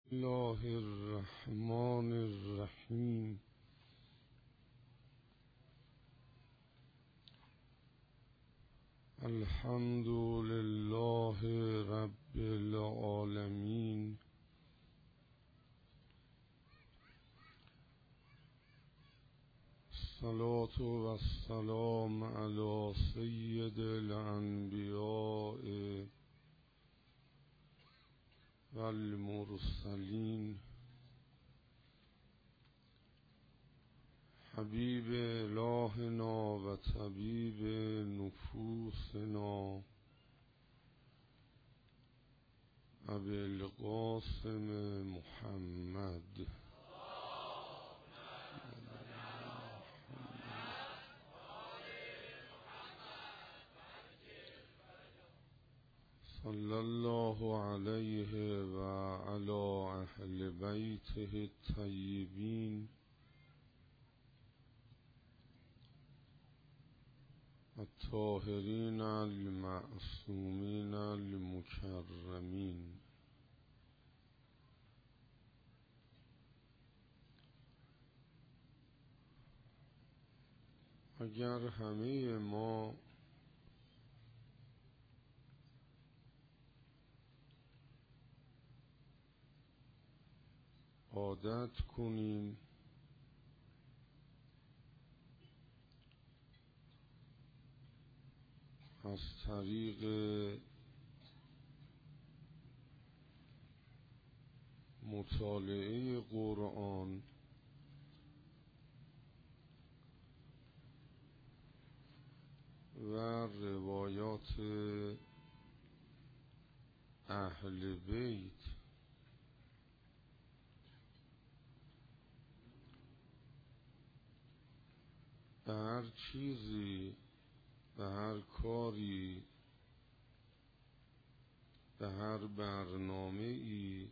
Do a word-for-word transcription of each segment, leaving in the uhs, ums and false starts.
الله الرحمن الرحیم. الحمد لله رب العالمین. الصلاة والسلام علی سید الانبیاء والمرسلین حبیب الهنا و طبیب نفوسنا ابی القاسم محمد صلی الله علیه و علی اهل بیته الطیبین الطاهرین المعصومین المکرمین. اگر همه ما عادت کنیم از طریق مطالعه قرآن و روایات اهل بیت به هر چیزی، به هر کاری، به هر برنامه‌ای،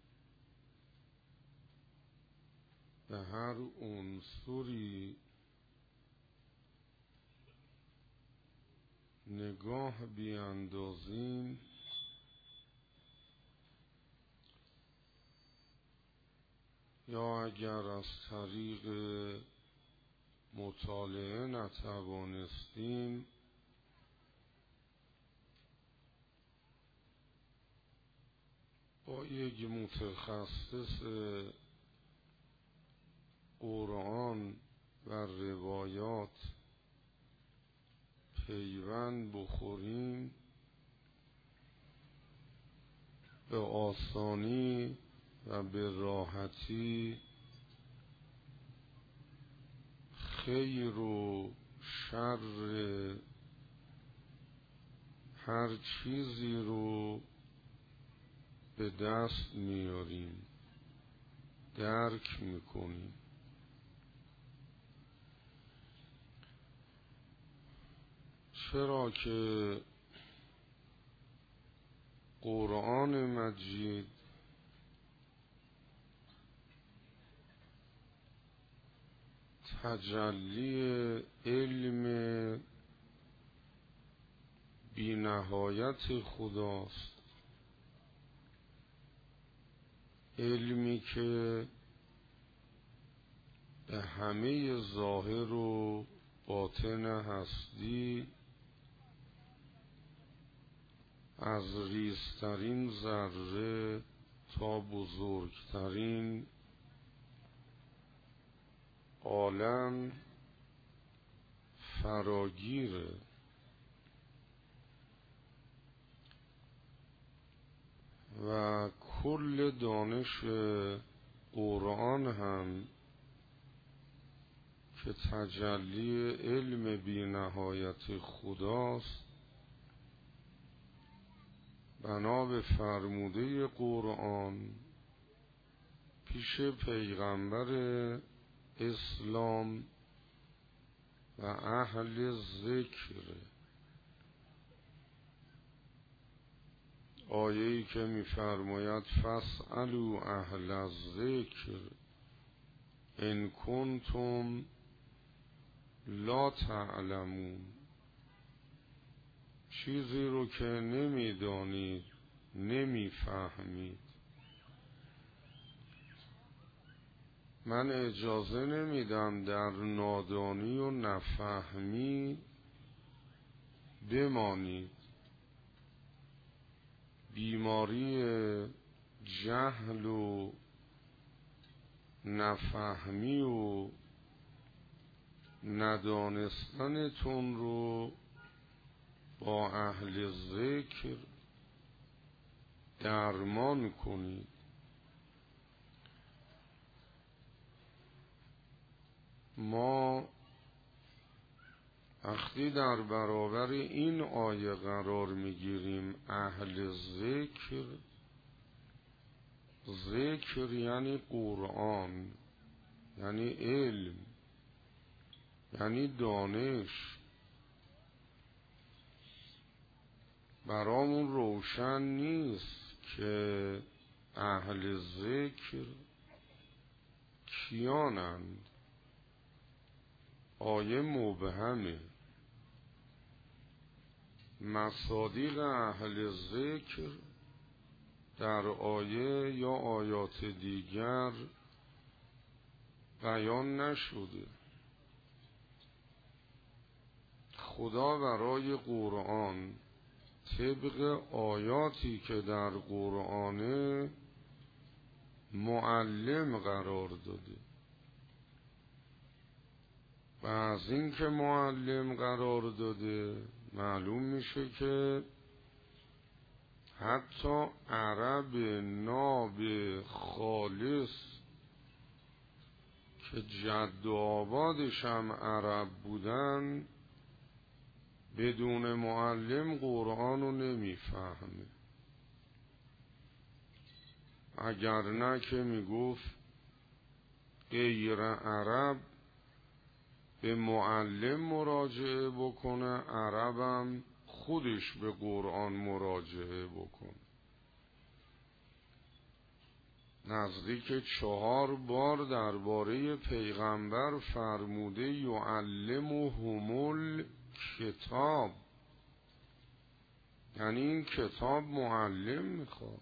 به هر عنصری نگاه بیاندازیم یا اگر از طریق مطالعه نتوانستیم با یک متخصص قرآن و روایات پیوند بخوریم به آسانی و به راحتی خیر و شر هر چیزی رو به دست میاریم، درک میکنیم. چرا که قرآن مجید تجلی علم بی نهایت خداست، علمی که به همه ظاهر و باطن هستی از ریزترین ذره تا بزرگترین عالم فراگیره و کل دانش قرآن هم که تجلی علم بی نهایت خداست، بنا به فرموده قرآن پیش پیغمبر اسلام و اهل ذکر. آیه‌ای که می‌فرماید فاسألوا اهل الذکر ان کنتم لا تعلمون. چیزی رو که نمیدانید، نمیفهمید، من اجازه نمیدم در نادانی و نفهمی بمانید. بیماری جهل و نفهمی و ندانستنتون رو با اهل ذکر درمان کنید. ما وقتی در برابر این آیه قرار میگیریم اهل ذکر، ذکر یعنی قرآن، یعنی علم، یعنی دانش. برامون روشن نیست که اهل ذکر کیانند. آیه مبهمه. مصادیق اهل ذکر در آیه یا آیات دیگر بیان نشده. خدا برای قرآن طبق آیاتی که در قرآنه معلم قرار داده و از این که معلم قرار داده معلوم میشه که حتی عرب ناب خالص که جد و آبادش هم عرب بودن بدون معلم قرآن رو نمیفهمه. اگر نه که میگفت غیر عرب به معلم مراجعه بکنه، عربم خودش به قرآن مراجعه بکنه. نزدیک چهار بار درباره پیغمبر فرموده یعلمهم الکتاب، یعنی این کتاب معلم میخواد.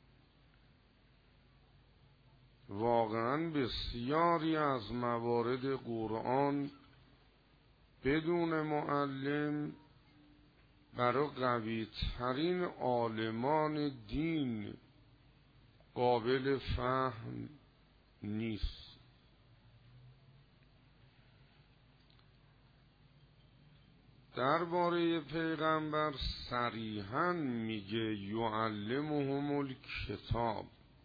واقعا بسیاری از موارد قرآن بدون معلم برای قوی ترین عالمان دین قابل فهم نیست. درباره پیغمبر صریحاً میگه یعلمهم الکتاب،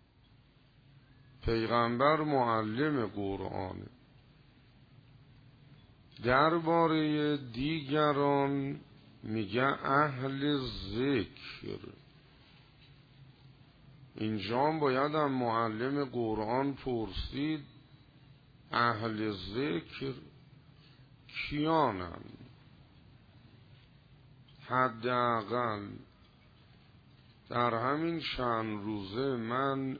پیغمبر معلم قرآنه. درباره دیگران میگه اهل ذکر. اینجا باید هم معلم قرآن پرسید اهل ذکر کیانند؟ حداقل در همین چند روزه من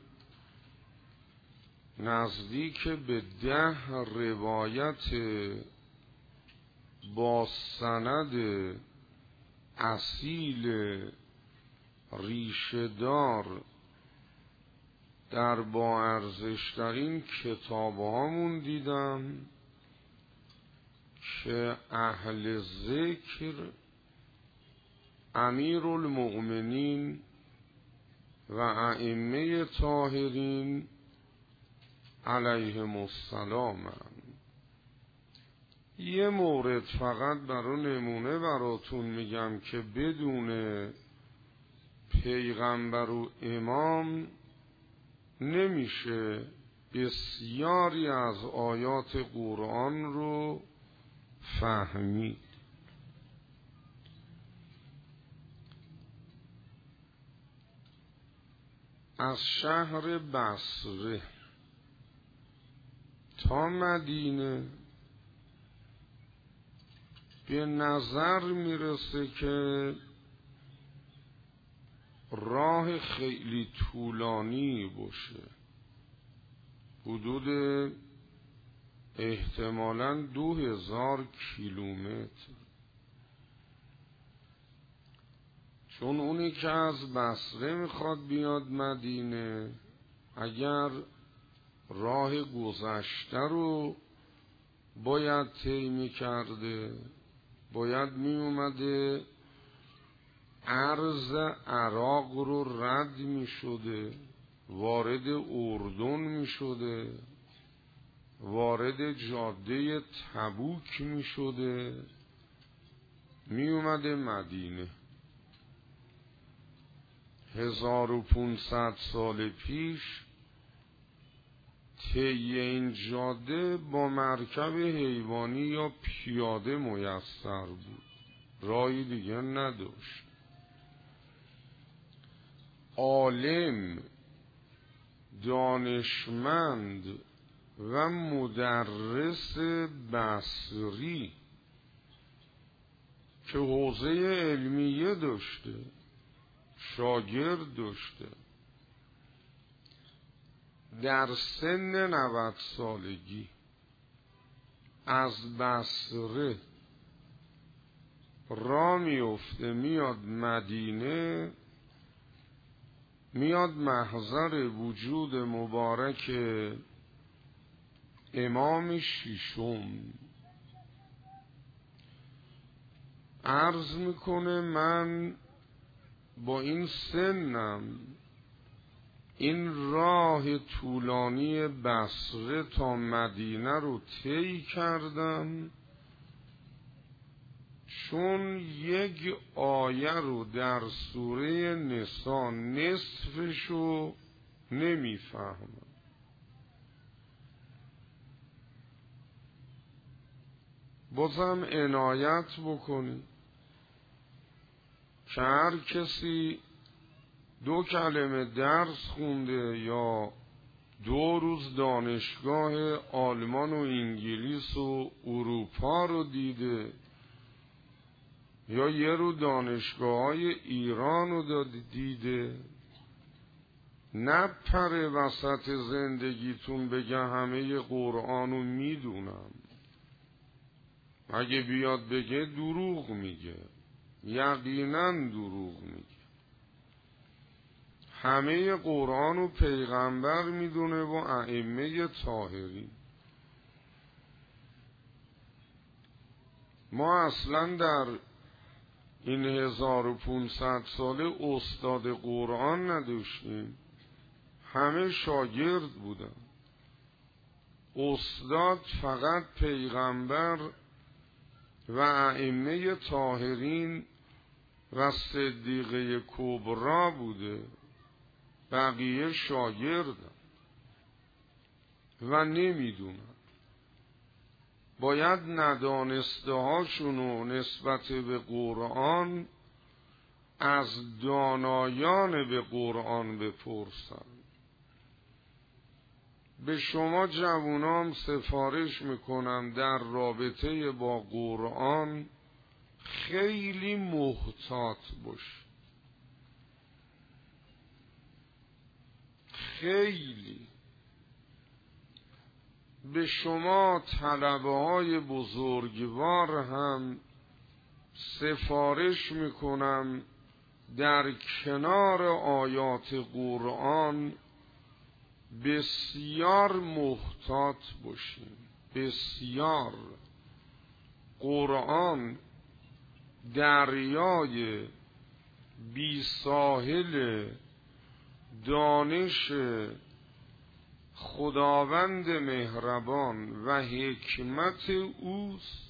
نزدیک به ده روایت با سند اصیل ریشه‌دار در با ارزش‌ترین کتاب‌هامون دیدم که اهل ذکر امیرالمؤمنین و ائمه طاهرین علیهم السلام. یه مورد فقط برای نمونه براتون میگم که بدون پیغمبر و امام نمیشه بسیاری از آیات قرآن رو فهمید. از شهر بصره تا مدینه به نظر میرسه که راه خیلی طولانی باشه، حدود احتمالاً دو هزار کیلومتر. چون اونی که از بصره میخواد بیاد مدینه، اگر راه گذشته رو باید طی می‌کرده، باید می اومده ارض عراق رو رد می شده، وارد اردن می شده، وارد جاده تبوک می شده، می اومده مدینه. هزار و پونصد سال پیش طی این جاده با مرکب حیوانی یا پیاده میسر بود، راهی دیگه نداشت. عالم، دانشمند و مدرس بصری که حوزه علمیه داشته، شاگرد داشته، در سن نود سالگی از بصره را میفته میاد مدینه، میاد محضر وجود مبارک امام ششم. عرض میکنه من با این سنم این راه طولانی بصره تا مدینه رو طی کردم، چون یک آیه رو در سوره نساء نصفشو نمیفهمم. بازم عنایت بکنی که هر کسی دو کلمه درس خونده یا دو روز دانشگاه آلمان و انگلیس و اروپا رو دیده یا یه رو دانشگاه های ایران رو دیده، نپره وسط زندگیتون بگه همه قرآن رو میدونم. اگه بیاد بگه دروغ میگه، یقینا دروغ میگه. همه قرآن رو پیغمبر میدونه و ائمه طاهرین. ما اصلا در این هزار و پونصد ساله استاد قرآن نداشتیم، همه شاگرد بودن. استاد فقط پیغمبر و ائمه طاهرین و صدیقه کبرا بوده، بقیه شاگردن و نمیدونن. باید ندانسته هاشونو نسبت به قرآن از دانایان به قرآن بپرسن. به شما جوانان سفارش میکنم در رابطه با قرآن خیلی محتاط باش، خیلی. به شما طلبه های بزرگوار هم سفارش میکنم در کنار آیات قرآن بسیار محتاط باشیم، بسیار. قرآن دریای بی ساحل دانش خداوند مهربان و حکمت اوست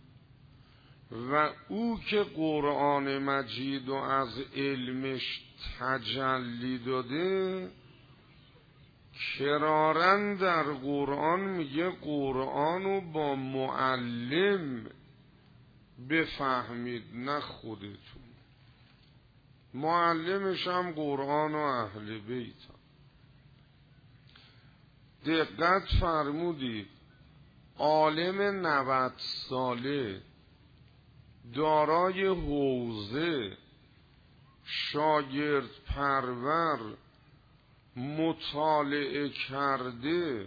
و او که قرآن مجید و از علمش تجلی داده، کرارن در قرآن میگه قرآنو با معلم بفهمید نه خودتون. معلمش هم قرآن و اهل بیت. دقت فرمودید عالم نود ساله دارای حوزه، شاگرد پرور، مطالعه کرده،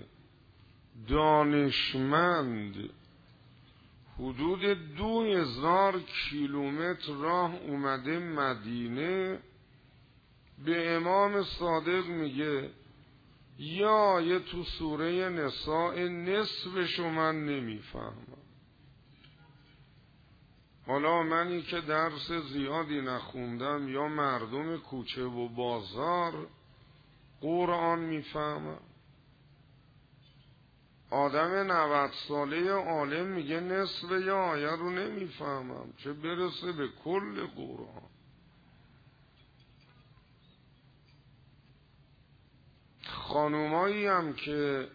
دانشمند، حدود دو هزار کیلومتر راه اومده مدینه، به امام صادق میگه یا یه تو سوره نساء نصفشو من نمیفهمم. حالا منی که درس زیادی نخوندم یا مردم کوچه و بازار قرآن میفهمم. آدم نود ساله عالم میگه نصف یه آیه رو نمیفهمم، چه برسه به کل قرآن. خانومایی هم که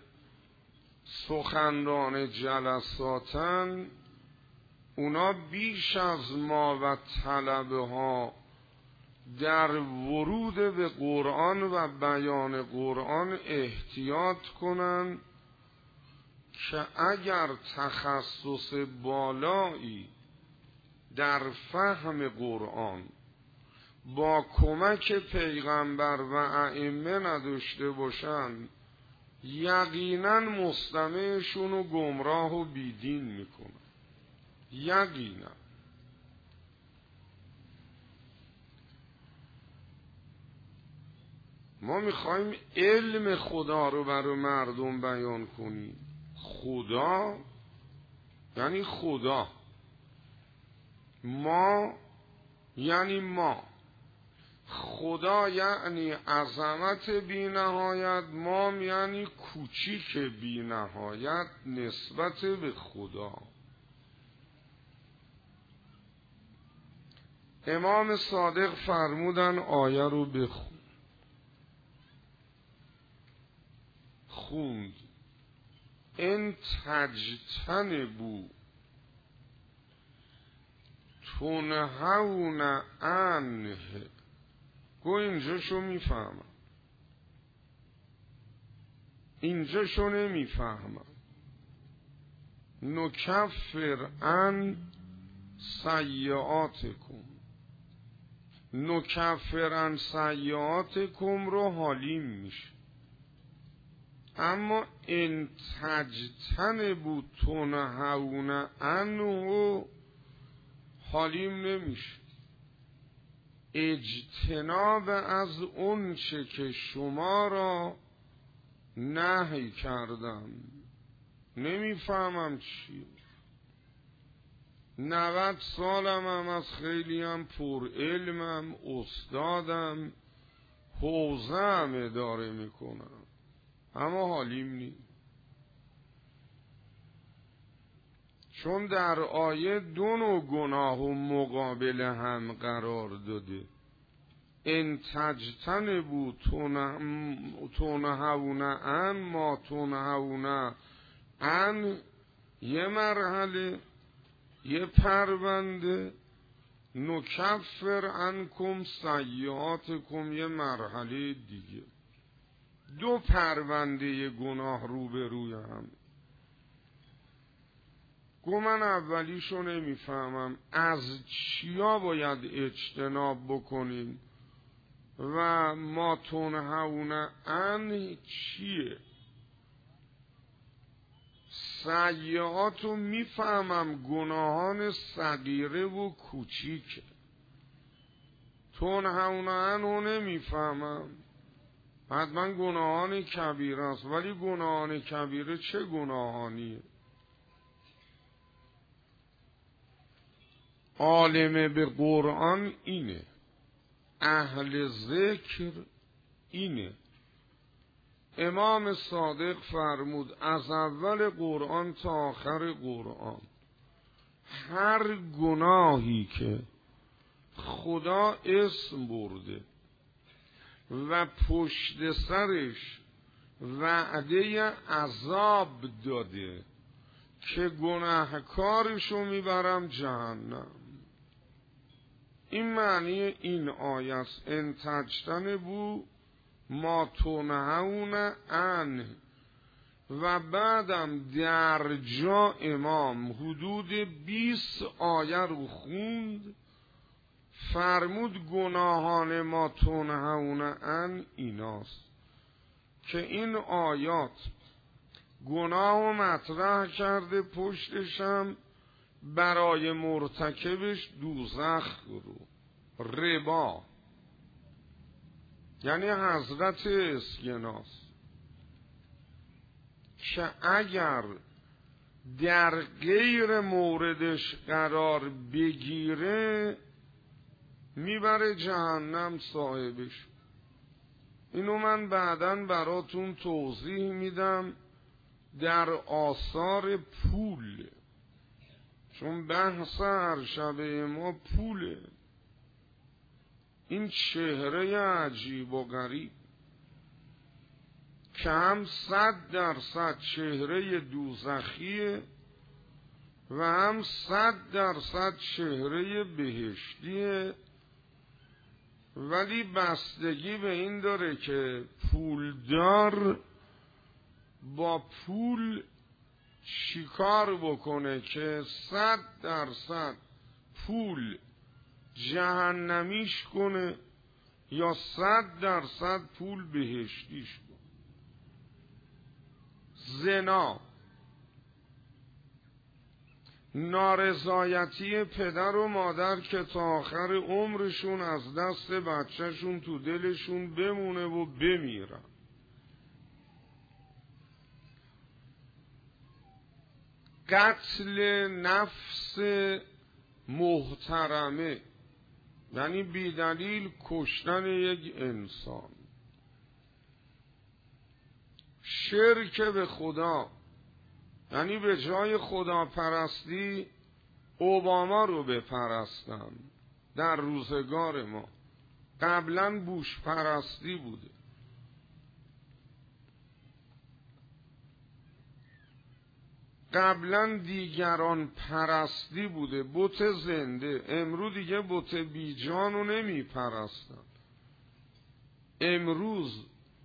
سخنران جلساتن، اونا بیش از ما و طلبه ها در ورود به قرآن و بیان قرآن احتیاط کنن که اگر تخصص بالایی در فهم قرآن با کمک پیغمبر و ائمه نداشته باشن، یقینا مستمعشون رو گمراه و بیدین میکنن. یقینا. ما میخوایم علم خدا رو برای مردم بیان کنیم. خدا یعنی خدا، ما یعنی ما. خدا یعنی عظمت بی نهایت، ما یعنی کوچیک بی نهایت نسبت به خدا. امام صادق فرمودن آیه رو بخون. خوند ان تجتنبوا تنهون عنه. گو اینجا شو میفهمم، اینجا شو نمیفهمم. نکفر عن سیئاتکم، نکفر عن سیئاتکم رو حالیم میشه، اما ان تجتنبوا تنهون عنه حالیم نمیشه. اجتناب از اون چه که شما را نهی کردم. نمیفهمم چی. نود سالم هم از خیلی هم پر علمم، استادم، حوزه هم اداره میکنم، اما حالیم نی. چون در آیه دو نوع گناه و مقابل هم قرار داده. ان تجتنبوا تنهون عن ما تنهون عن یه مرحله، یه پرونده. نکفر عنکم سیئاتکم یه مرحله دیگه. دو پرونده گناه روبروی هم. گو من اولیشو نمیفهمم، از چیا باید اجتناب بکنیم و ما تنهون عن چیه؟ سیئاتو میفهمم، گناهان صغیره و کوچیکه. تنهون عنه نمیفهمم، حتما گناهان کبیره است. ولی گناهان کبیره چه گناهانیه؟ عالم به قرآن اینه، اهل ذکر اینه. امام صادق فرمود از اول قرآن تا آخر قرآن هر گناهی که خدا اسم برده و پشت سرش وعده عذاب داده که گناهکارشو میبرم جهنم. این معنی این آیه است. ان تجتنبوا ما تنهون عنه. و بعدم در جا امام حدود بیست آیه رو خوند، فرمود گناهان ما تنهون عن ایناست که این آیات گناه و مطرح کرده، پشتشم برای مرتکبش دوزخ رو. ربا یعنی حضرت اسکناس، که اگر در غیر موردش قرار بگیره میبره جهنم صاحبش. اینو من بعداً براتون توضیح میدم در آثار پول، چون بحث هر شبه ما پوله. این چهره عجیب و غریب که هم صد درصد چهره دوزخیه و هم صد درصد چهره بهشتیه، ولی بستگی به این داره که پولدار با پول چیکار بکنه که صد درصد پول جهنمیش کنه یا صد درصد پول بهشتیش کنه. زنا، نارضایتی پدر و مادر که تا آخر عمرشون از دست بچهشون تو دلشون بمونه و بمیرن. قتل نفس محترمه، یعنی بیدلیل کشتن یک انسان. شرک به خدا، یعنی به جای خدا پرستی اوباما رو بپرستن. در روزگار ما قبلا بوش پرستی بوده. قبلا دیگران پرستی بوده، بت زنده. امروز دیگه بت بیجان رو نمی پرستن. امروز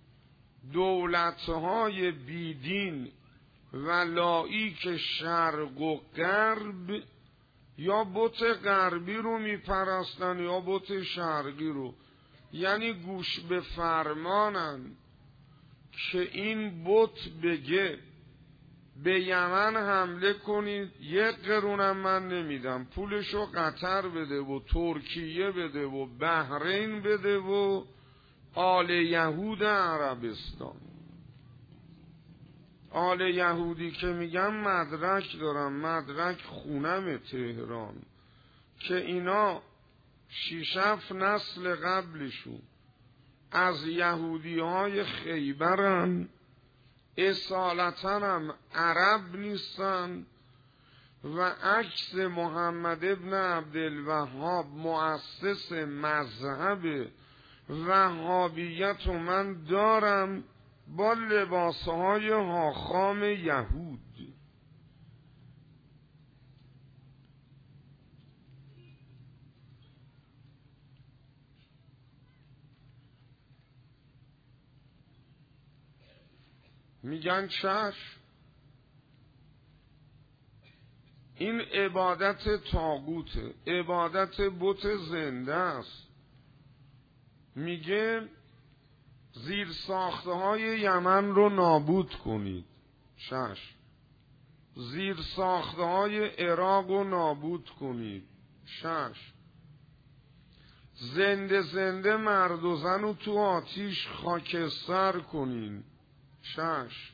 دولتهای بیدین و لایک شرق و غرب یا بت غربی رو می پرستن یا بت شرقی رو، یعنی گوش به فرمانن که این بت بگه به یمن حمله کنید، یک قرونم من نمیدم، پولشو قطر بده و ترکیه بده و بحرین بده و آل یهود عربستان. آل یهودی که میگم مدرک دارم، مدرک خونم تهران، که اینا شیشف نسل قبلشون از یهودی های خیبرن، اصالتاً هم عرب نیستن و عکس محمد ابن عبدالوهاب مؤسس مذهب وهابیت و من دارم با لباسهای هاخام یهود. میگن چشم، این عبادت طاغوته، عبادت بت زنده است. میگه زیر ساخته های یمن رو نابود کنید، چشم. زیر ساخته های عراق رو نابود کنید، چشم. زنده زنده مرد و زن رو تو آتیش خاکستر کنین، چشم.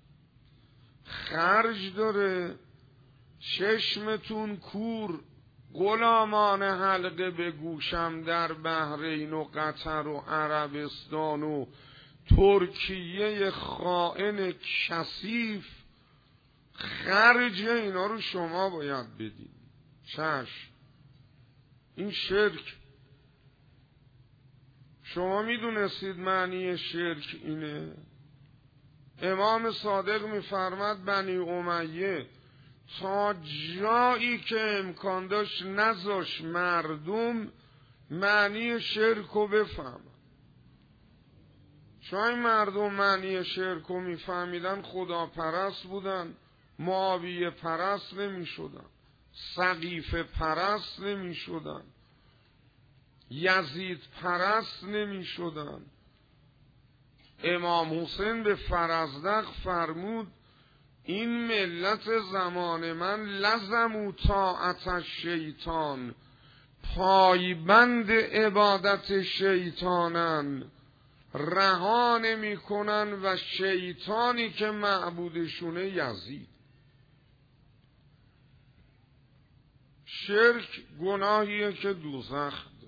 خرج داره، چشمتون کور، غلامان حلقه به گوشم در بحرین و قطر و عربستان و ترکیه خائن کثیف، خرج اینا رو شما باید بدین، چشم. این شرک. شما میدونستید معنی شرک اینه؟ امام صادق میفرماد بنی امیه تا جایی که امکان داشت نذاش مردم معنی شرک رو بفهمن. چون مردم معنی شرک رو میفهمیدن خدا پرست بودن، معاویه پرست نمی شدن، سقیفه پرست نمی شدن، یزید پرست نمی شدن. امام حسین به فرزدق فرمود این ملت زمان من لزموا طاعت الشیطان، پایبند عبادت شیطانن رها نمی‌کنن و شیطانی که معبودشونه یزید. شرک گناهیه که دوزخ ده.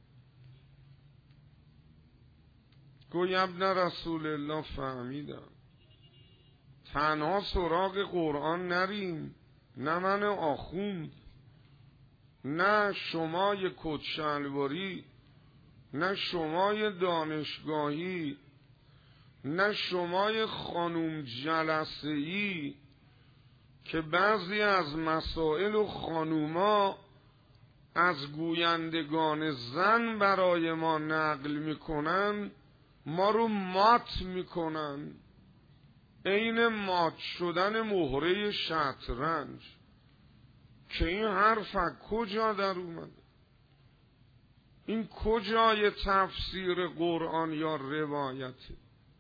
گوی ابن رسول الله فهمیدم تنها سراغ قرآن نریم، نه من آخوند، نه شمای کدشلواری، نه شمای دانشگاهی، نه شمای خانوم جلسه‌ای که بعضی از مسائل و خانوما از گویندگان زن برای ما نقل میکنن، ما رو مات میکنن، عین مات شدن مهره شطرنج. که این حرف از کجا در اومده؟ این کجای تفسیر قرآن یا روایته؟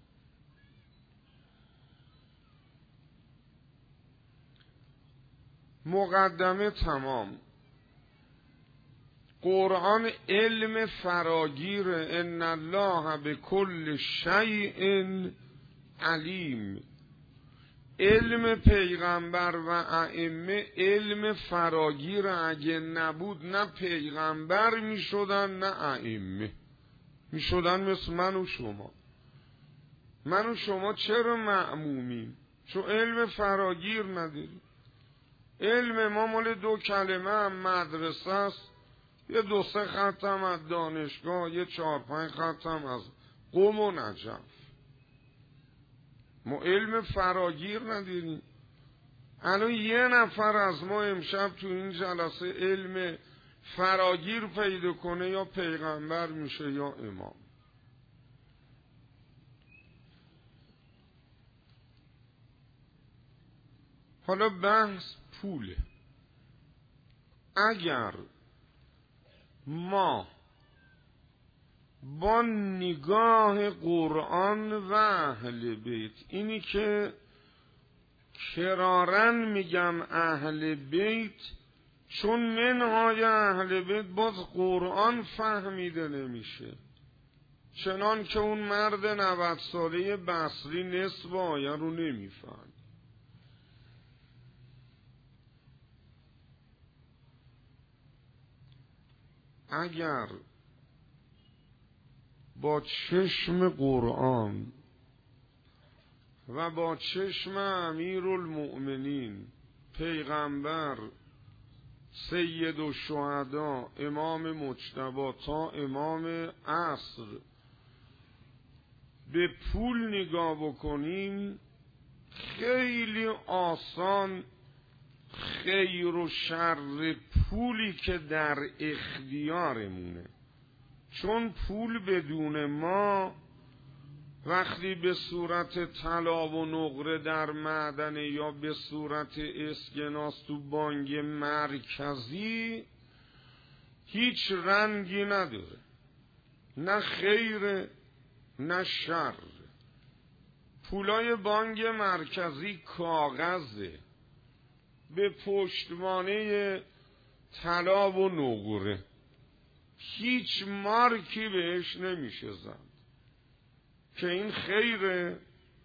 مقدمه تمام. قرآن علم فراگیر، ان الله بكل شیء علیم. علم پیغمبر و ائمه علم فراگیر، اگه نبود نه پیغمبر می شدن نه ائمه، می شدن مثل من و شما. من و شما چرا معمومیم؟ چون علم فراگیر نداریم. علم ما مال دو کلمه هم مدرسه است، یه دو سه ختم از دانشگاه، یه چهار پنج ختم از قم و نجف. ما علم فراگیر نداریم. الان یه نفر از ما امشب تو این جلسه علم فراگیر پیدا کنه یا پیغمبر میشه یا امام. حالا بحث پوله. اگر ما با نگاه قرآن و اهل بیت، اینی که کرارن میگم اهل بیت چون منهای اهل بیت باز قرآن فهمیده نمیشه، چنان که اون مرد نود ساله بصری نصف آیه رو نمیفهم. اگر با چشم قرآن و با چشم امیرالمؤمنین پیغمبر سید الشهدا امام مجتبی تا امام عصر به پول نگاه بکنیم، خیلی آسان خیر و شر پولی که در اختیارمونه. چون پول بدون ما وقتی به صورت طلا و نقره در معدن یا به صورت اسکناس تو بانک مرکزی هیچ رنگی نداره، نه خیر نه شر. پولای بانک مرکزی کاغذه به پشتوانه طلا و نقره، هیچ مارکی بهش نمیشه زد که این خیره.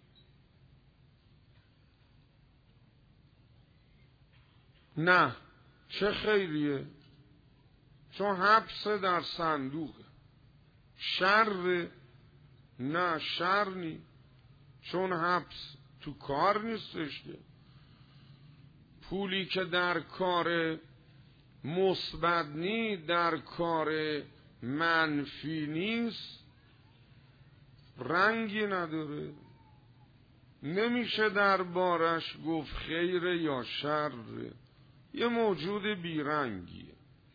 نه، چه خیریه؟ چون حبس در صندوقه. شر؟ نه شر نی، چون حبس تو کار نیستش که. پولی که در کار مثبت نی، در کار منفی نیست، رنگی نداره، نمیشه در بارش گفت خیر یا شر، یه موجود بیرنگیه.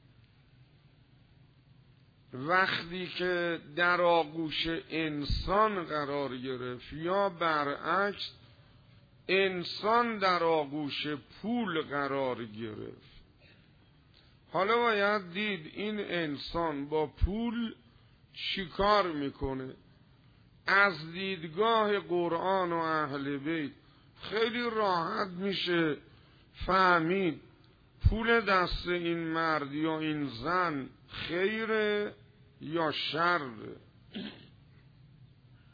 وقتی که در آغوش انسان قرار گرفت یا برعکس انسان در آغوش پول قرار گرفت، حالا باید دید این انسان با پول چیکار میکنه. از دیدگاه قرآن و اهل بیت خیلی راحت میشه فهمید پول دست این مرد یا این زن خیره یا شر.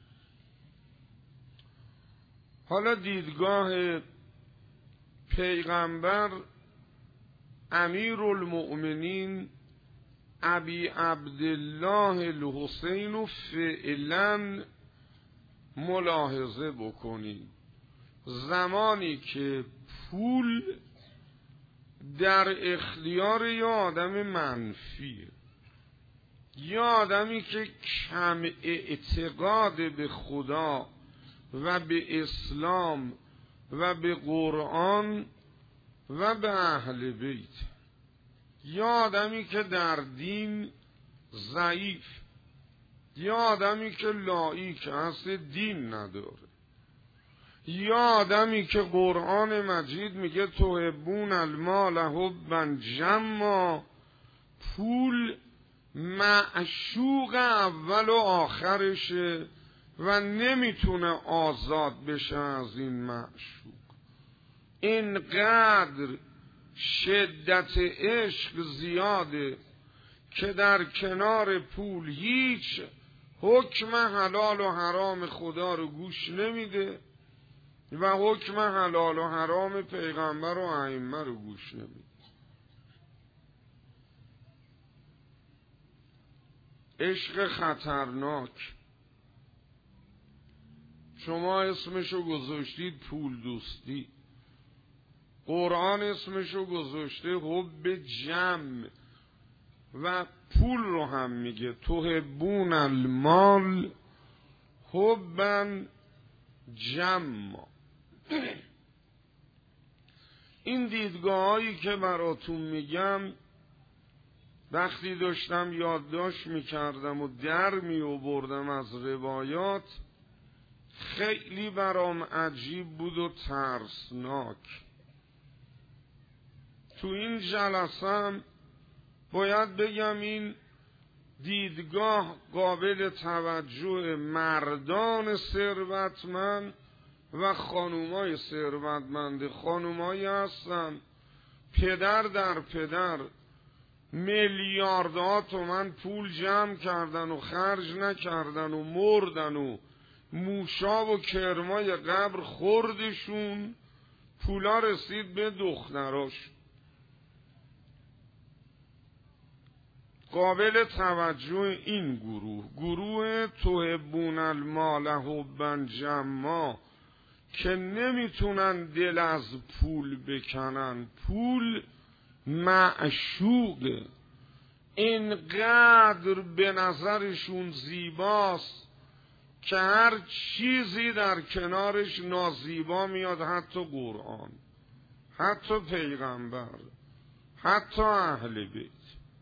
حالا دیدگاه پیغمبر امیرالمؤمنین ابی عبدالله الحسین رو فعلا ملاحظه بکنید. زمانی که پول در اختیار یه آدم منفیه، یه آدمی که کم اعتقاد به خدا و به اسلام و به قرآن و به اهل بیت، یه آدمی که در دین ضعیف، یه آدمی که لایک اصل دین نداره، یه آدمی که قرآن مجید میگه تحبون المال حبا جما، پول معشوق اول و آخرشه و نمیتونه آزاد بشه از این معشوق. اینقدر شدت عشق زیاده که در کنار پول هیچ حکم حلال و حرام خدا رو گوش نمیده و حکم حلال و حرام پیغمبر و ائمه رو گوش نمیده. عشق خطرناک. شما اسمشو گذاشتید پول دوستی، قرآن اسمشو گذاشته حب جمع و پول رو هم میگه تحبون المال حبا جمع. این دیدگاهایی که براتون میگم وقتی داشتم یادداشت میکردم و در میآوردم از روایات، خیلی برام عجیب بود و ترسناک. تو این جلسه هم باید بگم این دیدگاه قابل توجه مردان ثروتمند و خانومای ثروتمند. خانومایی هستن پدر در پدر میلیاردها تومن پول جمع کردن و خرج نکردن و مردن و موشا و کرمای قبر خوردشون، پولا رسید به دختراش. قابل توجه این گروه، گروه تحبون المال حبا جما، که نمیتونن دل از پول بکنن. پول معشوقه، اینقدر به نظرشون زیباست که هر چیزی در کنارش نازیبا میاد، حتی قرآن، حتی پیغمبر، حتی اهل بیت.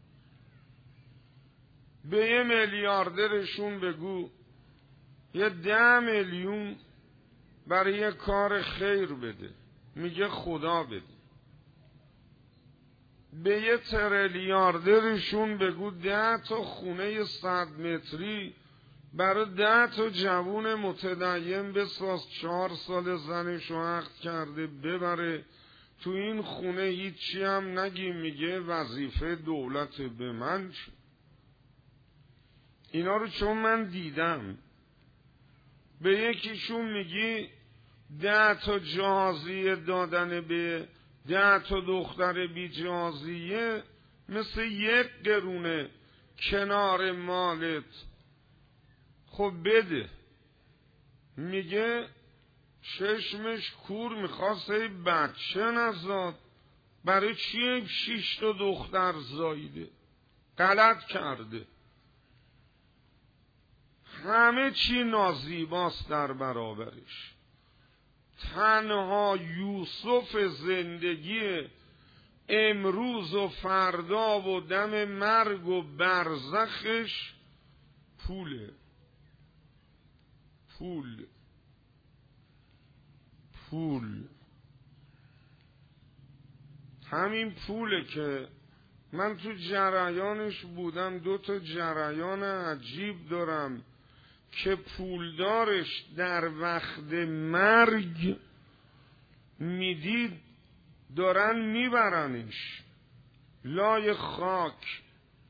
به یه میلیاردرشون بگو یه ده میلیون برای یه کار خیر بده، میگه خدا بده. به یه تریلیاردرشون بگو ده تا خونه صد متری برای ده تا جوون متدین بساز، چهار سال زنشو عقد کرده ببره تو این خونه، هیچی هم نگی، میگه وظیفه دولت به من چه. اینا رو چون من دیدم. به یکیشون میگی ده تا جهازیه دادن به ده تا دختر بی جهازیه مثل یک قرونه کنار مالت، خب بده. میگه چشمش کور میخواست بچه نزاد، برای چی شیش تا دختر زایده؟ غلط کرده. همه چی نازیباست در برابرش. تنها یوسف زندگی امروز و فردا و دم مرگ و برزخش پوله. پول پول همین پوله که من تو جریانش بودم. دو تا جریان عجیب دارم که پولدارش در وقت مرگ میدید دارن میبرنش لای خاک.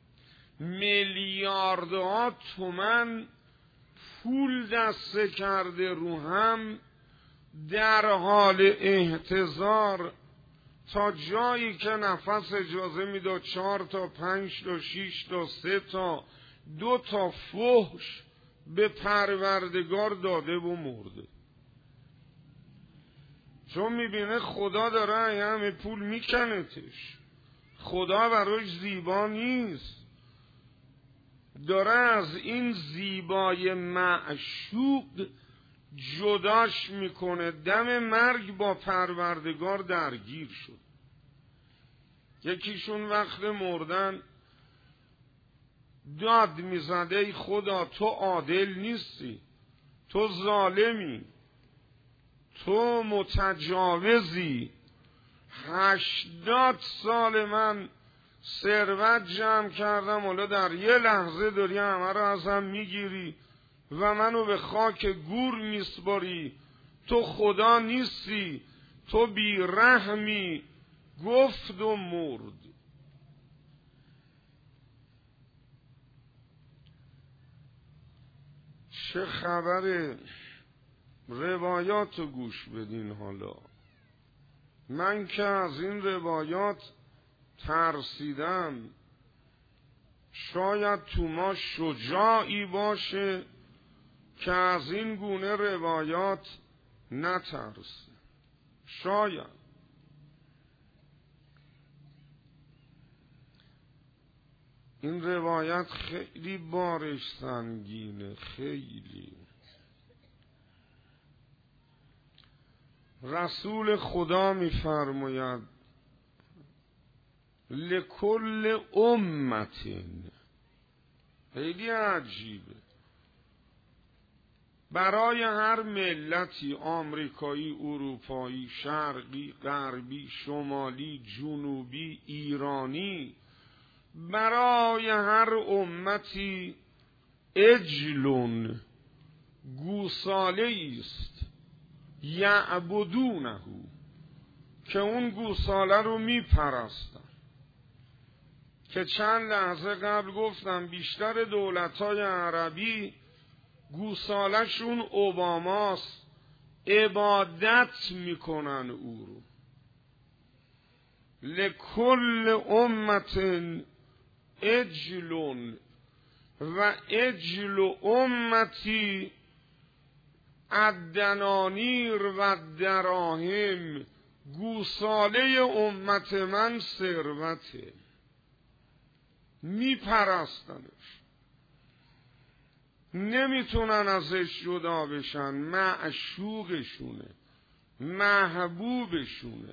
میلیاردها تومن پول دسته کرده رو هم، در حال احتضار تا جایی که نفس اجازه میداد چهار تا پنج تا شیش تا سه تا دو تا فحش به پروردگار داده و مرده، چون میبینه خدا داره همه پول میکنتش، خدا براش زیبا نیست، داره از این زیبای معشوق جداش میکنه. دم مرگ با پروردگار درگیر شد. یکیشون وقت مردن داد میزده ای خدا تو عادل نیستی، تو ظالمی، تو متجاوزی، هشتاد سال من ثروت جمع کردم حالا در یه لحظه داری همه رو ازم میگیری و منو به خاک گور میسپاری، تو خدا نیستی، تو بیرحمی. گفت و مرد. چه خبره؟ روایات رو گوش بدین. حالا من که از این روایات ترسیدم، شاید تو ما شجاعی باشه که از این گونه روایات نترسه. شاید این روایت خیلی بارش سنگینه، خیلی. رسول خدا میفرماید لکل امت، خیلی عجیبه، برای هر ملتی، آمریکایی، اروپایی، شرقی، غربی، شمالی، جنوبی، ایرانی، برای هر امتی اجلون، گوساله است، یعبدونه، که اون گوساله رو میپرستن. که چند لحظه قبل گفتم بیشتر دولت‌های عربی گوساله‌شون اوباماست، عبادت میکنن او رو. لکل امت اجلون و اجل امتی الدنانیر و دراهم، گوساله امت من ثروته، میپرستنش، نمیتونن ازش جدا بشن، معشوقشونه، محبوبشونه،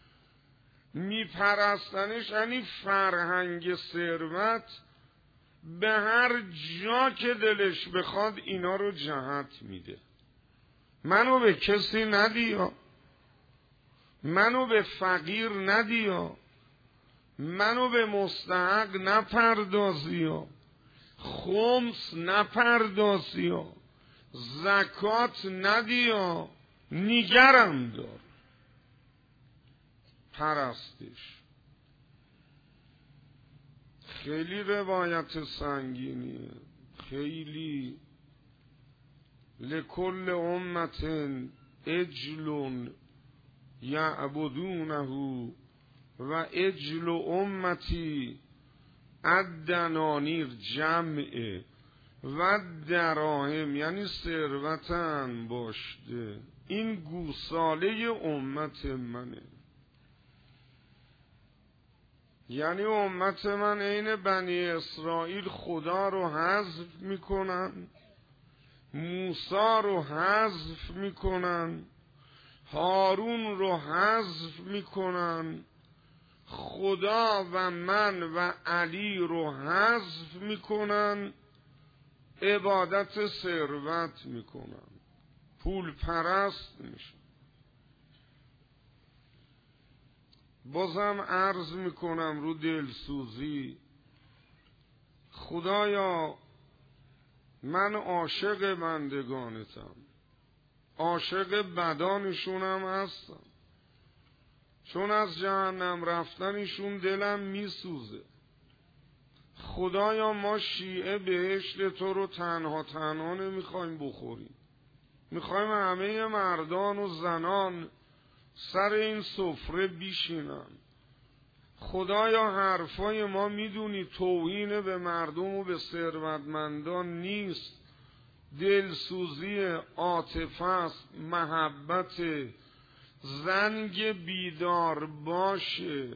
میپرستنش. یعنی فرهنگ ثروت به هر جا که دلش بخواد اینا رو جهت میده. منو به کسی ندیا، منو به فقیر ندیا، منو به مستحق نپردازیا، خمس نپردازیا، زکات ندیا، نیگرم دار. پرستش خیلی روایت سنگینیه، خیلی. لکل امت اجل یعبدونه و اجل امتی الدنانیر، جمعه، و دراهم یعنی ثروتن باشده، این گوساله امت منه. یعنی امت من عین بنی اسرائیل خدا رو حذف میکنن، موسی رو حذف میکنن، هارون رو حذف میکنن، خدا و من و علی رو حذف میکنن، عبادت ثروت میکنن، پول پرست میشن. بازم عرض میکنم رو دلسوزی، خدایا من عاشق بندگانتم، عاشق بدانشونم هستم، چون از جهنم رفتنشون دلم میسوزه. خدایا ما شیعه بهشت تو رو تنها تنها نمیخوایم بخوریم، میخوایم همه مردان و زنان سر این سفره بیشینن. خدایا حرفای ما میدونی توهین به مردم و به ثروتمندان نیست، دلسوزی، عاطفه است، محبت، زنگ بیدار باشه.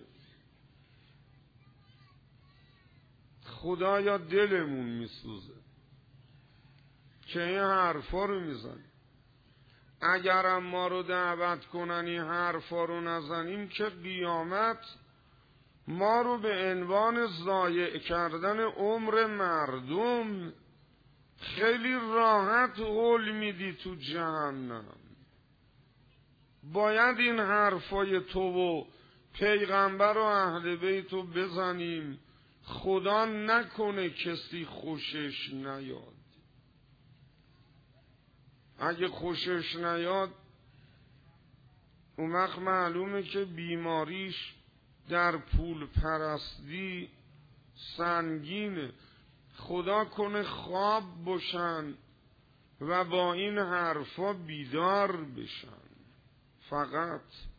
خدایا دلمون میسوزه که این حرفا رو میزنیم. اگرم ما رو دعوت کنن این حرفا رو نزنیم که قیامت ما رو به عنوان ضایع کردن عمر مردم خیلی راحت غول میدی تو جهنم. باید این حرفای تو و پیغمبر و اهل بیت رو بزنیم، خدا نکنه کسی خوشش نیاد. اگه خوشش نیاد اون وقت معلومه که بیماریش در پول پرستی سنگینه. خدا کنه خواب باشن و با این حرفا بیدار بشن. فقط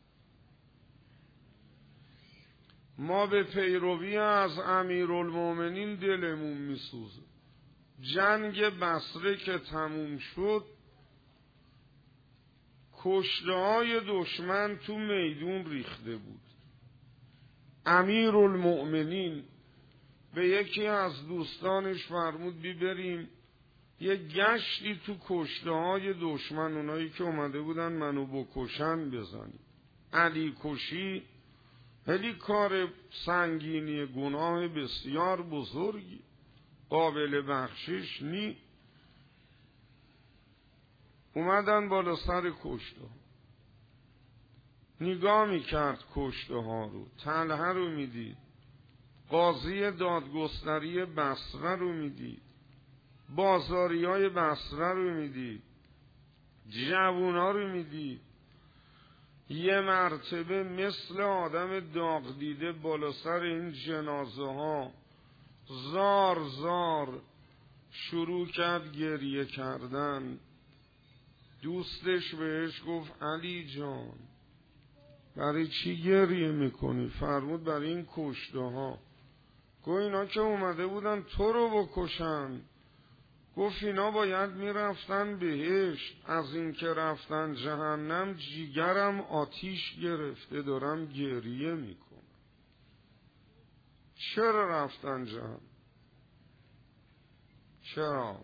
ما به پیروی از امیرالمومنین دلمون میسوزه. جنگ بصره که تموم شد، کشته های دشمن تو میدون ریخته بود. امیرالمومنین به یکی از دوستانش فرمود بیبریم یه گشتی تو کشته های دشمن، اونایی که اومده بودن منو بکشن، بزنیم. علی کشی خیلی کار سنگینی، گناه بسیار بزرگی، قابل بخشش نی. اومدن بالا سر کشته، نگاه میکرد کشته ها رو، طلحه رو میدید، قاضی دادگستری بصره رو میدید، بازاری های بصره رو میدید، جوون ها رو میدید. یه مرتبه مثل آدم داغ دیده بالا سر این جنازه ها زار زار شروع کرد گریه کردن. دوستش بهش گفت علی جان برای چی گریه میکنی؟ فرمود برای این کشته ها. گفت اینا که اومده بودن تو رو بکشن. گفت اینا باید میرفتن بهشت، از این که رفتن جهنم جیگرم آتیش گرفته، دارم گریه میکنم. چرا رفتن جهنم؟ چرا؟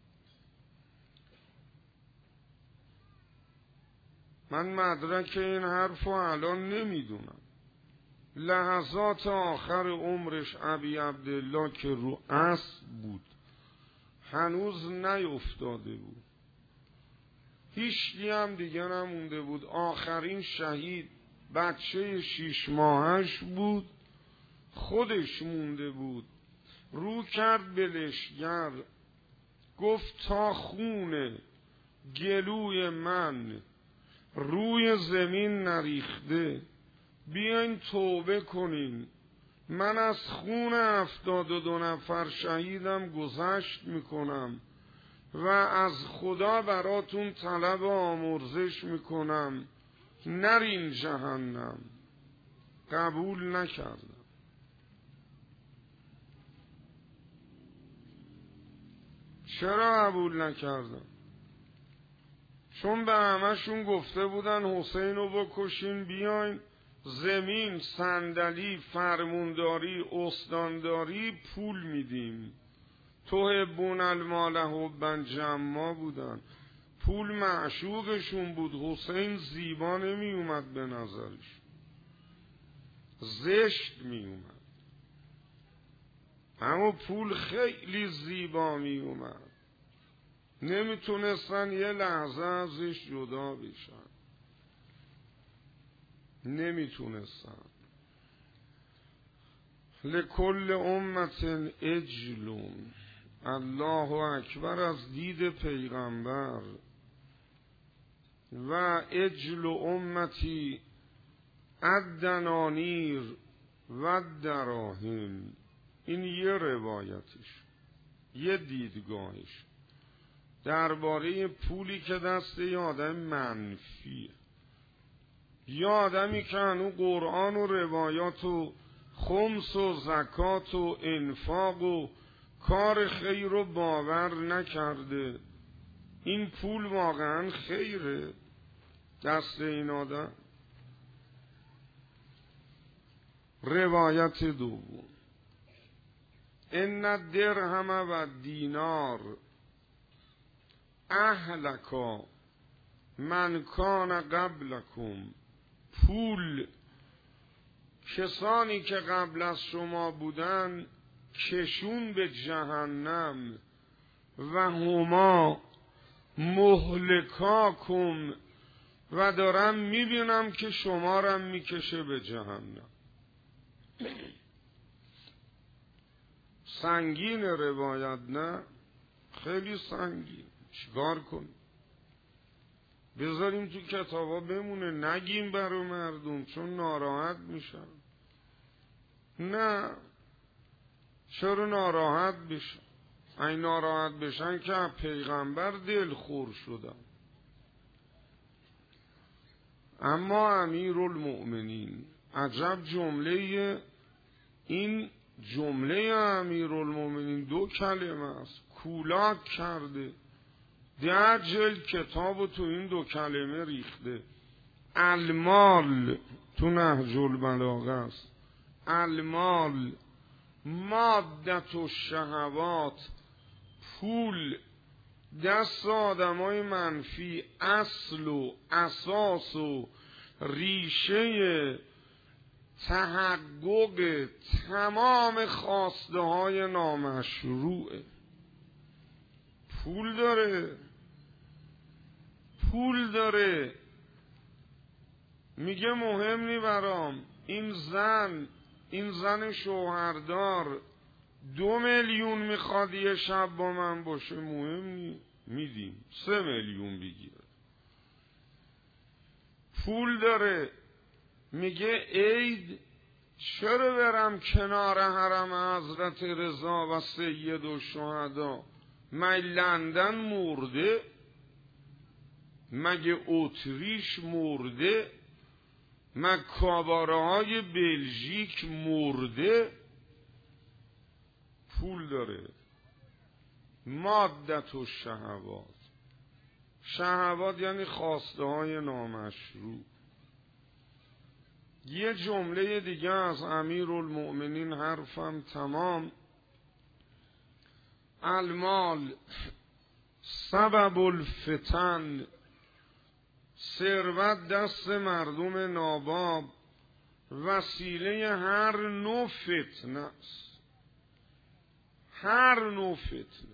من مدرک این حرف رو الان نمیدونم. لحظات آخر عمرش ابی عبدالله که رو اسب بود، هنوز نیفتاده بود، هیچی هم دیگه نمونده بود. آخرین شهید بچه شیش ماهش بود، خودش مونده بود. رو کرد به لشگر، گفت تا خون گلوی من روی زمین نریخته بیاین توبه کنین. من از خون هفتاد و دو نفر شهیدم گذشت میکنم و از خدا براتون طلب آمرزش میکنم، نرین جهنم. قبول نکردم. چرا قبول نکردم؟ چون به همشون گفته بودن حسین رو بکشین، بیاین زمین، صندلی، فرمونداری، استانداری پول میدیم. تحبون المال حبا جما بودن، پول معشوقشون بود. حسین زیبا نمی اومد به نظرش، زشت می اومد، اما پول خیلی زیبا می اومد. نمیتونستن یه لحظه ازش جدا بشن، نمیتونستن. لکل امت اجلون، الله اکبر از دید پیغمبر. و اجل امتی الدنانیر و دراهم. این یه روایتش، یه دیدگاهش. درباره پولی که دست یه آدم منفیه، یه آدمی که هنو قرآن و روایات و خمس و زکات و انفاق و کار خیر رو باور نکرده. این پول واقعا خیره دست این آدم؟ روایت دوم، ان الدرهم و دینار اهلکا من کان قبلکم، پول کسانی که قبل از شما بودن کشون به جهنم، و هما مهلکاکم، و دارم میبینم که شما رم میکشه به جهنم. سنگین روایت نه؟ خیلی سنگین. چیکار کنیم؟ بذاریم تو کتابا بمونه، نگیم برای مردم چون ناراحت میشن؟ نه، چرا ناراحت بشن؟ این ناراحت بشن که پیغمبر دلخور شدن. اما امیرالمؤمنین، عجب جمله، این جمله امیرالمؤمنین دو کلمه است، کولاک کرده، ده جلد کتابو تو این دو کلمه ریخته. المال تو نهج البلاغه است، المال مادت و شهوات، پول دست آدمای منفی اصل و اساس و ریشه تحقق تمام خواسته های نامشروعه. پول داره، پول داره. میگه مهم نی برام این زن، این زن شوهردار دو میلیون میخواد یه شب با من باشه، مهم نی، میدیم. سه میلیون بگیره. پول داره. میگه عید چرا برم کنار حرم حضرت رضا و سید و شهدا؟ مگه لندن مرده؟ مگه اتریش مرده؟ مگه کاباره های بلژیک مرده؟ پول داره. مادت و شهوات، شهوات یعنی خواسته های نامشروع. یه جمله دیگه از امیرالمؤمنین، حرفم تمام. المال سبب الفتن، ثروت دست مردم ناباب وسیله هر نوع فتنه است، هر نوع فتنه.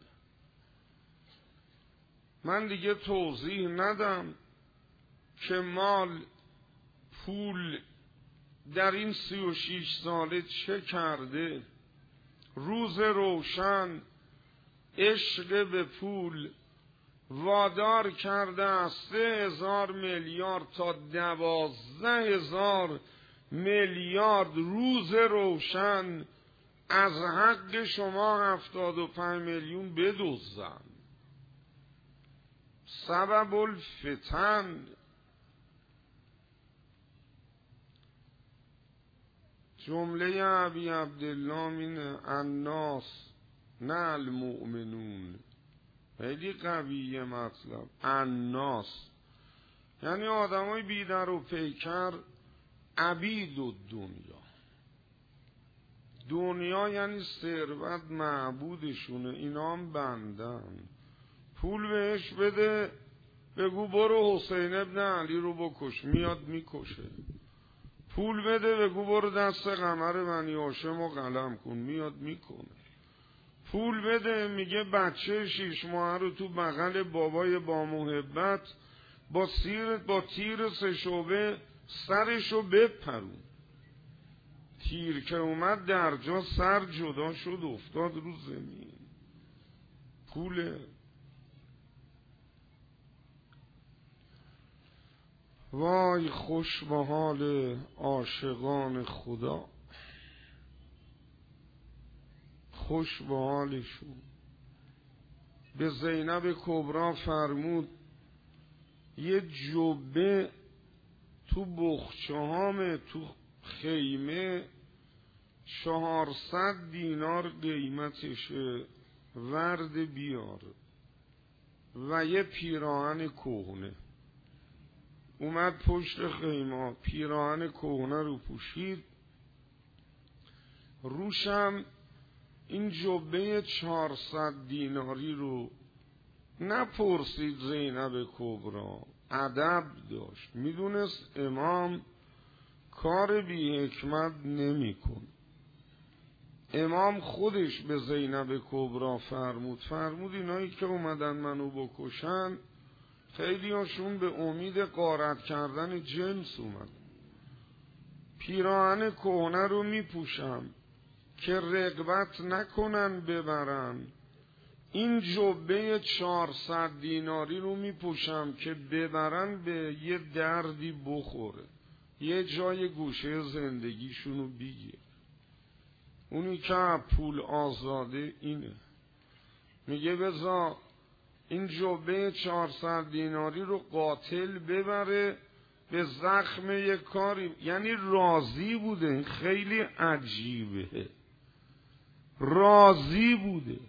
من دیگه توضیح ندم که مال، پول در این سی و شیش ساله چه کرده. روز روشن عشق به پول وادار کرده از سه هزار میلیارد تا دوازده هزار میلیارد روز روشن از حق شما هفتاد و پنج میلیون بدزدن. سبب الفتن. جمله ابی عبدالله اینه، الناس نه المؤمنون. خیلی قویه مطلب. الناس یعنی آدمای بیدر و پیکر، عبید و دنیا. دنیا یعنی ثروت معبودشونه، اینا هم بندن. پول بهش بده، بگو برو حسین ابن علی رو بکش، میاد میکشه. پول بده بگو برو دست قمر بنی هاشم رو قلم کن، میاد میکنه. پول بده میگه بچه شیش ماه رو تو بغل بابای با محبت با سیر با تیر سه شعبه سرشو بپرون. تیر که اومد در جا سر جدا شد افتاد رو زمین. پوله. وای خوش به حال عاشقان خدا، خوش به حالشون. به زینب کبرا فرمود یه جبه تو بخچه‌هامه، تو خیمه، چهارصد دینار قیمتشه، ورد بیار. و یه پیراهن کهنه. اومد پشت خیمه، پیراهن کهنه رو پوشید، روشم این جبه چهارصد دیناری رو نپرسید. زینب کبرا ادب داشت، میدونست امام کار بی حکمت نمی کن. امام خودش به زینب کبرا فرمود فرمود اینایی که اومدن منو بکشن خیلی هاشون به امید غارت کردن جنس اومد. پیراهن کهنه رو میپوشم که رغبت نکنن ببرن، این جبه چهارصد دیناری رو میپوشم که ببرن به یه دردی بخوره، یه جای گوشه زندگیشونو بگیر. اونی که پول آزاده اینه، میگه بذار این جبه چهارصد دیناری رو قاتل ببره به زخم یک کاری، یعنی راضی بوده. این خیلی عجیبه، راضی بوده.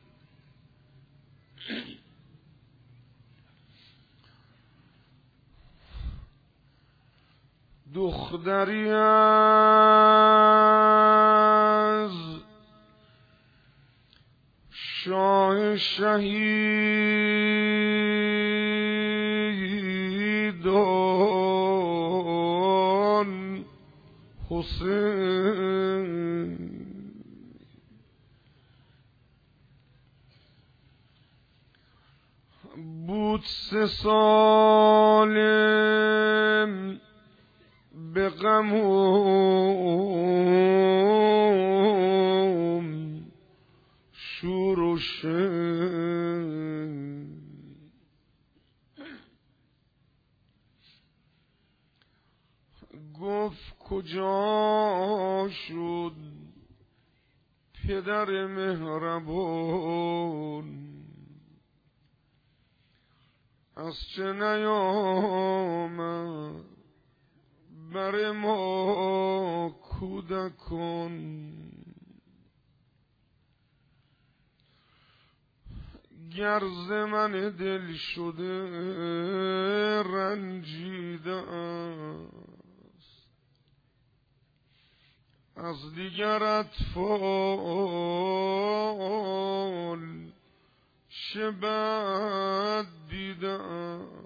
دختری از شاه شهیدان حسین بود سه سالم به غم و شورش، گفت کجا شد پدر مهربان، از چه نیامد بر ما کودکان، گر ز من دل شده رنجیده است، از دیگر اطفال چه بد دیده است.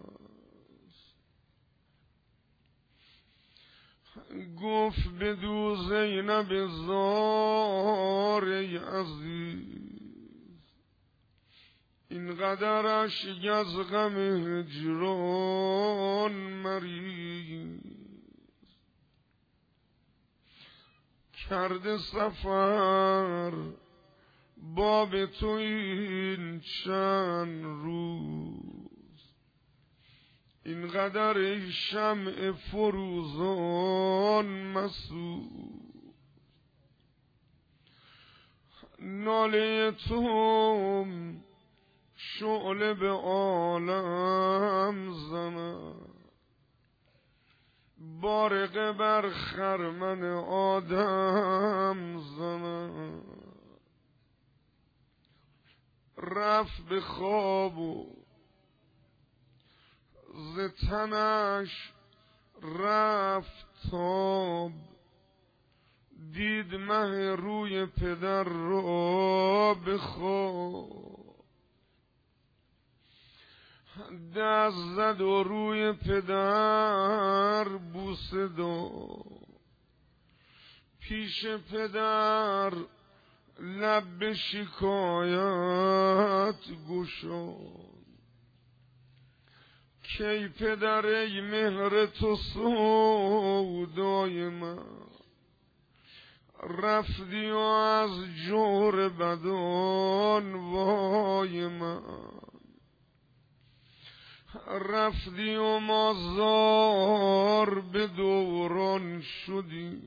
گفت بدو زینب زار ای عزیز، این قدرش از غم هجران مریض، کرده سفر باب تو این چند روز، این قدر شمع فروزان مسوز، ناله تو شعله به عالم زند، بارق بر خرمن آدم زند، رفت به خواب و ز تنش رفت تاب، دید مه روی پدر را به خواب، دست زد و روی پدر بوسه داد، پیش پدر لب به شکایت گشاد، کی پدر ای مهر تو سودای من، رفتی و از جور بدان وای من، رفتی و مازار به دوران شدی،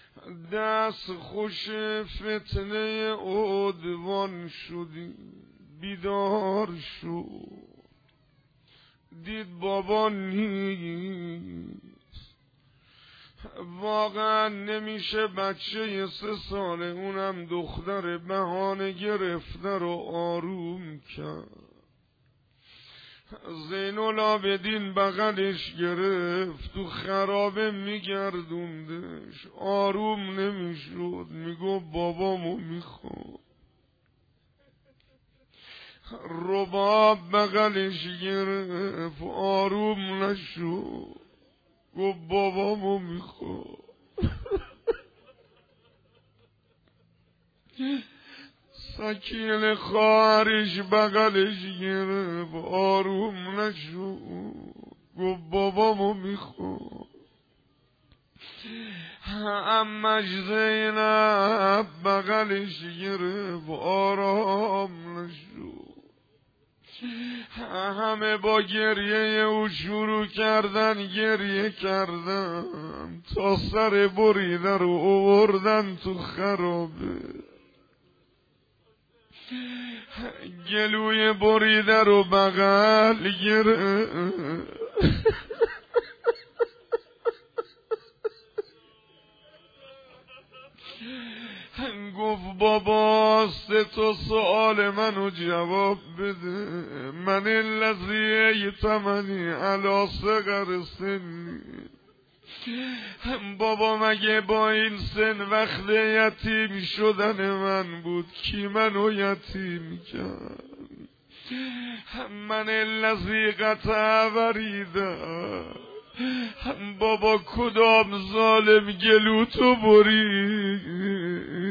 دست خوش فتنه عدوان شدی، بیدار شد، دید بابا نیست. واقعا نمیشه بچه سه ساله اونم دختر بهانه گرفته رو آروم کرد. زین العابدین بغلش گرفت، تو خرابه میگردوندش، آروم نمیشد، میگو بابامو میخواد. رباب بغلش گرفت، آروم نشد، گو بابامو میخواد. سکین خواهرش بغلش گرفت، آروم نشد، گو بابامو میخواد. امش زینب بغلش گرفت، آرام نشد. همه با گریه او شروع کردن گریه کردن تا سر بریده رو آوردن تو خرابه. گلوی بریده رو بغل گرفت، گفت بابا سه تا سؤال منو جواب بده. من الذی یتمنی علی صغر سنی. بابا مگه با این سن وقت یتیم شدن من بود کی منو یتیم کرد؟ من الذی قطع وریده. بابا کدام ظالم گلو تو برید؟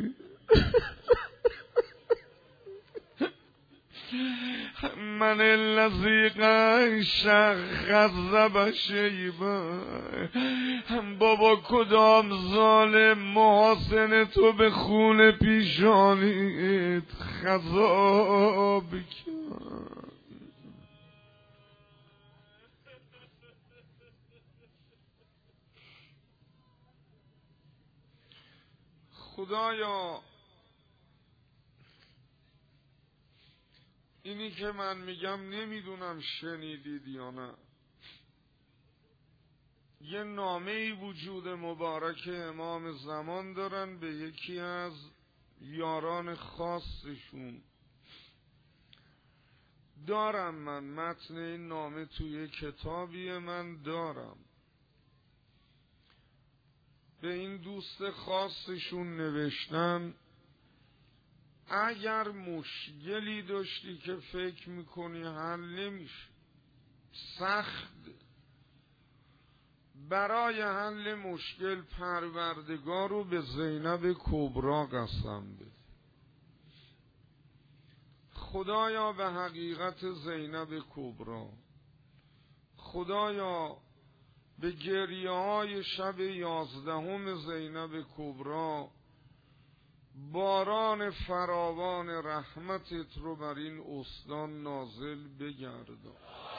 من الذی خذب شیبه. بابا کدام ظالم محاسن تو به خون پیشانیت خذاب کرد؟ خدایا اینی که من میگم نمیدونم شنیدید یا نه. یه نامه‌ای وجود مبارک امام زمان دارن به یکی از یاران خاصشون. دارم من متن این نامه توی کتابی من دارم. به این دوست خاصشون نوشتن اگر مشکلی داشتی که فکر میکنی حل نمیشه، سخت، برای حل مشکل پروردگار رو به زینب کبرا قسم بده. خدایا به حقیقت زینب کبرا، خدایا به گریه های شب یازدهم زینب کبرا باران فراوان رحمتت رو بر این استان نازل بگردان.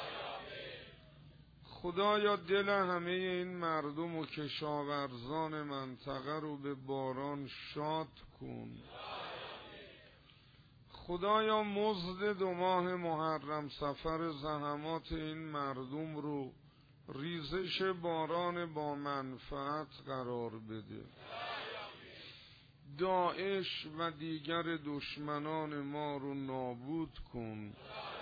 خدایا دل همه این مردم و کشاورزان منطقه رو به باران شاد کن. خدایا مزد دو ماه محرم صفر زحمات این مردم رو ریزش باران با منفعت قرار بده. داعش و دیگر دشمنان ما رو نابود کن.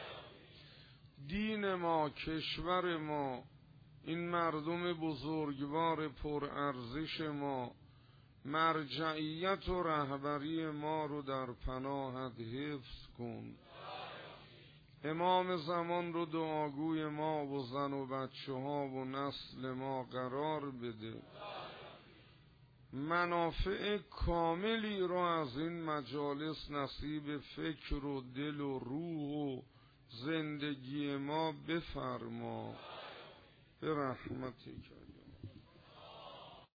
دین ما، کشور ما، این مردم بزرگوار پرارزش ما، مرجعیت و رهبری ما رو در پناهت حفظ کن. امام زمان رو دعاگوی ما و زن و بچه ها و نسل ما قرار بده. منافع کاملی رو از این مجالس نصیب فکر و دل و روح و زندگی ما بفرما به رحمتک.